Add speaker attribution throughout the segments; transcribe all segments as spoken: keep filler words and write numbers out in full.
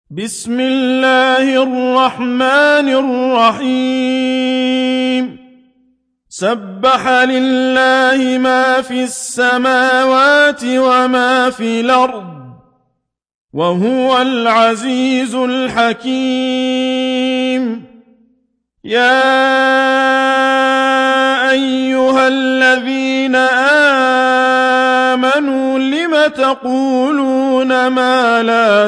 Speaker 1: بسم الله الرحمن الرحيم سبح لله ما في السماوات وما في الأرض وهو العزيز الحكيم يا أيها الذين آمنوا لم تقولون ما لا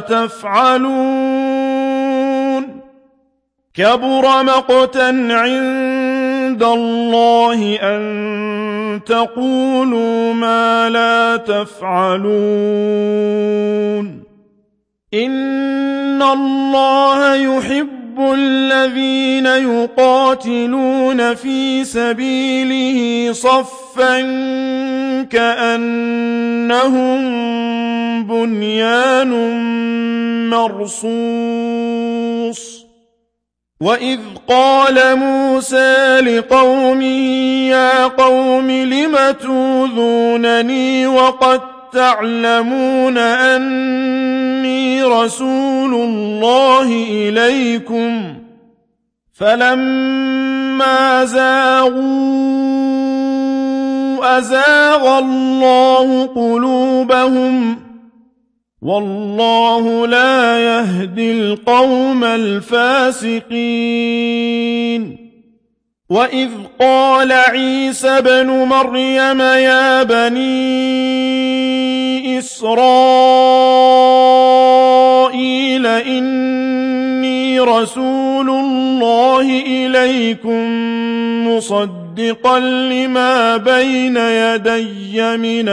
Speaker 1: تفعلون كبر مقتا عند الله أن تقولوا ما لا تفعلون إن الله يحب الذين يقاتلون في سبيله صفا كأنهم بنيان مرصوص وإذ قال موسى لقومه يا قوم لم توذونني وقد تعلمون أني رسول الله إليكم فلما زاغوا أزاغ الله قلوبهم والله لا يهدي القوم الفاسقين وإذ قال عيسى ابن مريم يا بني إسرائيل إني رسول الله إليكم مصدقا لما بين يدي من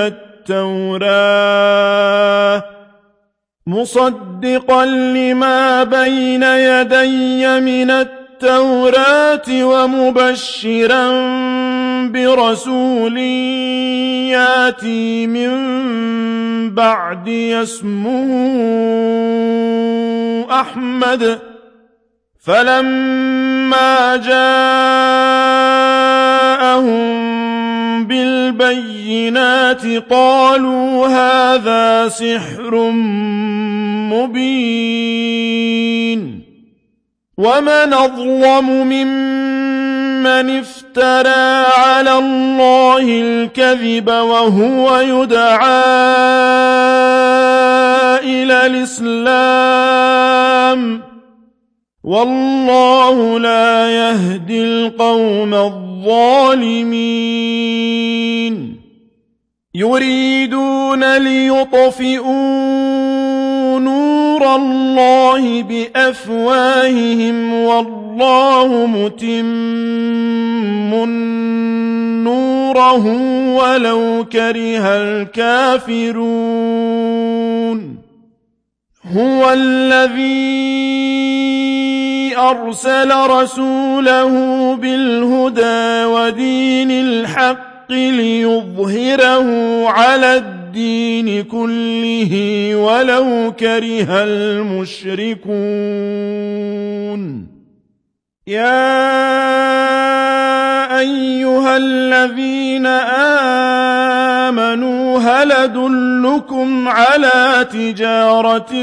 Speaker 1: التوراة مصدقا لما بين يدي من التوراة ومبشرا برسول ياتي من بعد اسمه أحمد فلما جاءهم بالبينات قالوا هذا سحر مبين ومن أظلم ممن افترى على الله الكذب وهو يدعى إلى الإسلام والله لا يهدي القوم الظالمين يريدون ليطفئوا نور الله بأفواههم والله متم نوره ولو كره الكافرون هو الذي أرسل رسوله بالهدى ودين الحق ليظهره على الدين كله ولو كره المشركون يا أيها الذين آمنوا هل أدلكم على تجارة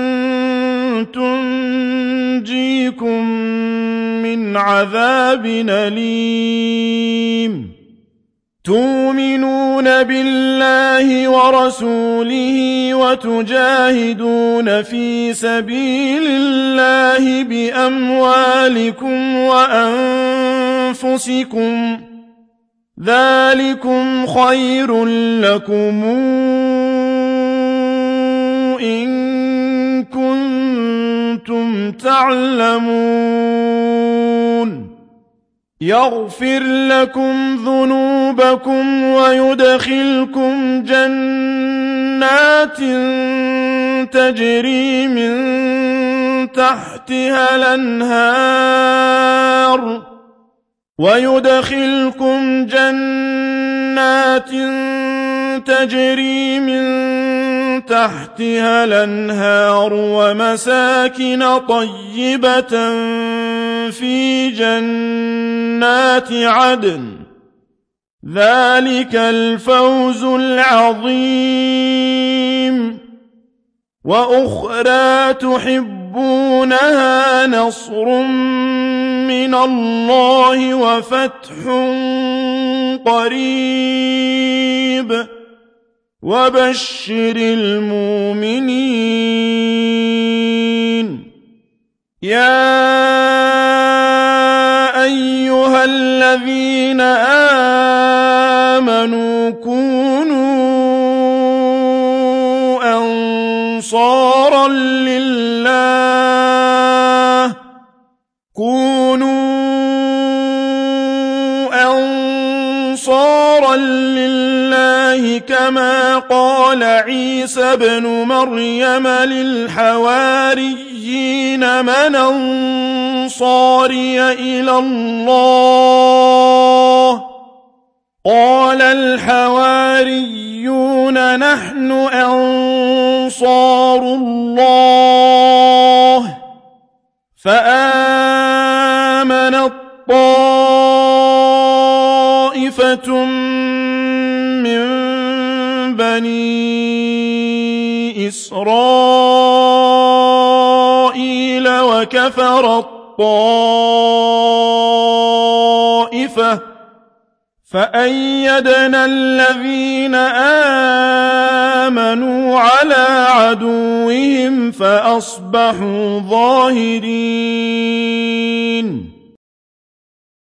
Speaker 1: تنجيكم من عذاب أليم تؤمنون بالله ورسوله وتجاهدون في سبيل الله بأموالكم وأنفسكم ذلكم خير لكم إن كنتم تعلمون يغفر لكم ذنوبكم ويدخلكم جنات تجري من تحتها الأنهار ويدخلكم جنات تجري من تحتها الأنهار ومساكن طيبة في جنات عدن ذلك الفوز العظيم وأخرى تحبونها تحبونها نصر من الله وفتح قريب وبشر المؤمنين يا أيها الذين آمنوا كونوا أنصارا لله كونوا أنصارا لله كما قال عيسى ابن مريم للحواريين من أنصاري إلى الله قال الحواريون نحن أنصار الله فآمنت طائفة من بني إسرائيل وكفرت طائفة فأيدنا الذين آمنوا على عدوهم فأصبحوا ظاهرين